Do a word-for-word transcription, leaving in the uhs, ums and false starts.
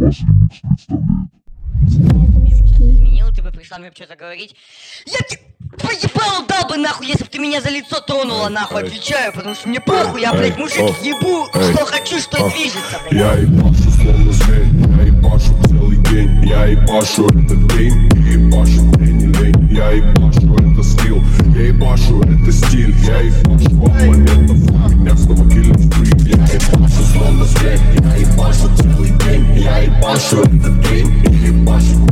Изменил, ты бы пришла мне что-то говорить. Я тебе поебал дал бы нахуй, если бы ты меня за лицо тронула нахуй, отвечаю, потому что мне похуй, я, блядь, мужик, ебу, что хочу, что движется, блядь. Я ебашу словно зверь, я ебашу целый день. Я ебашу этот день, ебашу мне не лень. Я ебашу это скилл, я ебашу это стиль. Я ебашу от моментов, у меня снова киллинг фрик. Я ебашу словно зверь, я ебашу целый день. Я ебашу этот день, ебашу